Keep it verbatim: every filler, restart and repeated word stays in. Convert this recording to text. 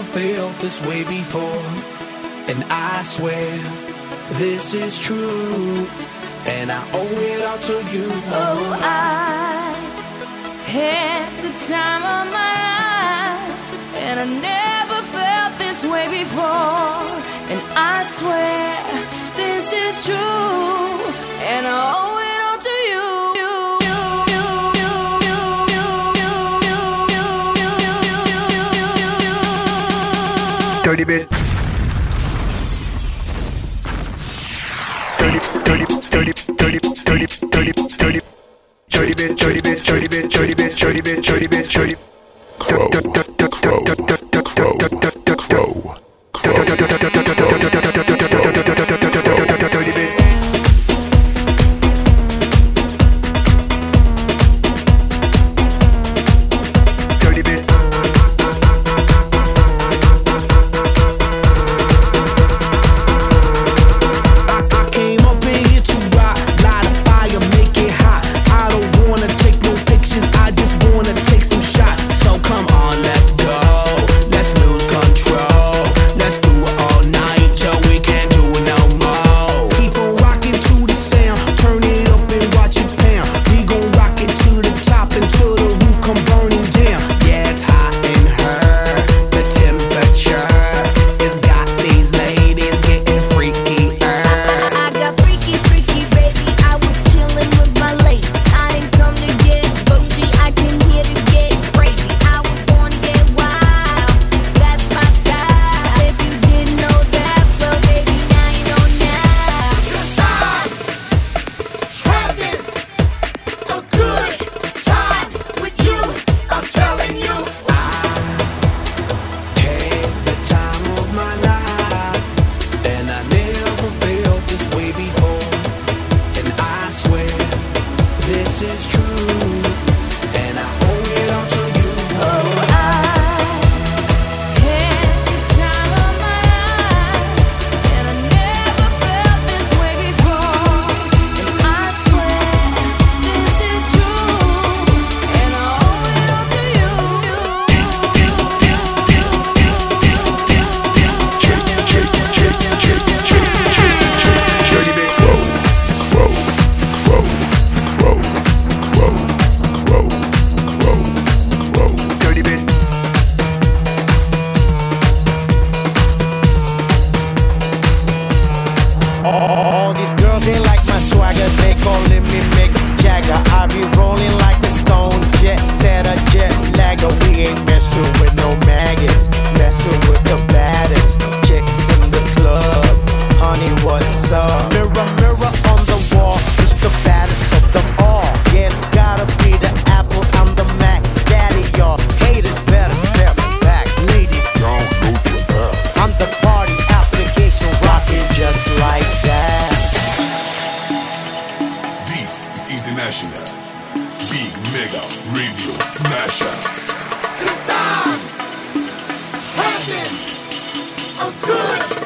felt this way before, and I swear this is true, and I owe it all to you. Oh, I had the time of my life, and I never felt this way before, and I swear this is true, and I owe it all to you. Dirty bit. Dirty, dirty, dirty, dirty, dirty, dirty, dirty, dirty bit, dirty bit, dirty bit, dirty bit, dirty bit, dirty bit, dirty. Crow, crow, crow, crow, dirty bit. All these girls, they like my swagger, they calling me Mick Jagger. I be rolling like a stone jet, set a jet lagger. We ain't messing with no maggots, messing with the baddest chicks in the club. Honey, what's up? Mirror, mirror on the wall, who's the baddest of them all? Yeah, it's gotta be the Apple, I'm the Mac. Daddy, y'all haters better step back. Ladies, don't look your back. I'm the party application, rocking just like that. This is International Big Mega Radio Smasher. It's time having a good